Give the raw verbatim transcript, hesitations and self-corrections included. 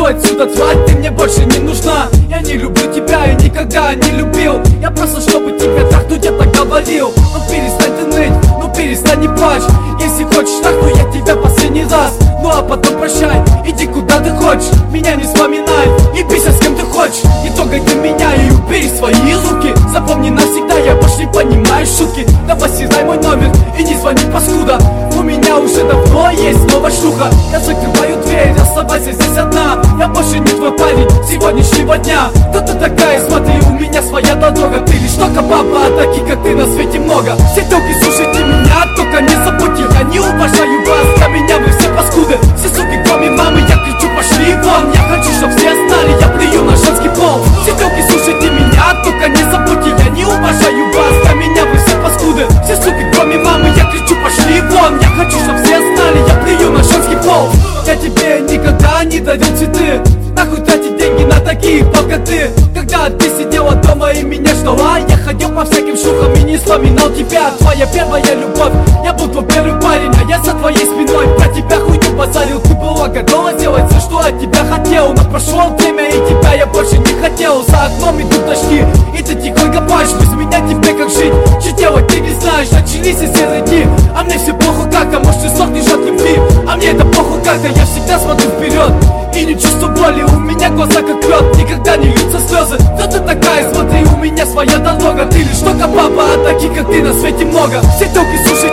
Уходи отсюда, тварь, ты мне больше не нужна. Я не люблю тебя и никогда не любил. Я просто, чтобы тебя трахнуть, я так говорил. Ну перестань ты ныть, ну перестань не плачь. Если хочешь трахну я тебя последний раз. Ну а потом прощай, иди куда ты хочешь. Меня не вспоминай и бейся с кем ты хочешь. Не трогай ты меня и убери свои руки. Запомни навсегда, я больше не понимаю шутки. Давай съездай мой номер и не звони, паскуда. У меня уже давно есть новая шлюха. Я закрываю дверь, оставайся здесь одна. Я больше не твой парень сегодняшнего дня. Кто ты такая, смотри, у меня своя дорога. Ты лишь только баба, а таких как ты на свете много. Все телки, слушайте меня, только не забудьте. Я не уважаю вас, для меня вы все паскуды. Все суки, кроме мамы, я кричу, пошли вон. Я хочу, чтоб все знали, я плюю на женский пол. Все телки, слушайте меня, только не забудьте. Я не уважаю вас, для меня вы все паскуды. Все суки, кроме мамы, я кричу, пошли вон. Я хочу, чтоб все знали, я плюю на женский пол. Я тебе никогда не дарил цветы. Нахуй тратить деньги на таких, как ты. Когда ты сидела дома и меня ждала, я ходил по всяким шлюхам и не вспоминал тебя. Твоя первая любовь, я был твой первый парень. А я за твоей спиной про тебя хуйню базарил. Ты была готова сделать все, что от тебя хотел. Но прошло время и тебя я больше не хотел. За окном идут дожди и ты тихонько плачешь. Без меня тебе как жить, что делать ты не знаешь. Начались все серые дни, а мне все плохо как-то. Может ты сохнешь от любви, а мне это плохо как-то. Я всегда смотрю вперед и не чувствую боли. У меня глаза как лед, никогда не льются слезы. Кто ты такая, смотри, у меня своя дорога. Ты лишь только папа, а таких как ты на свете много. Все телки, слушай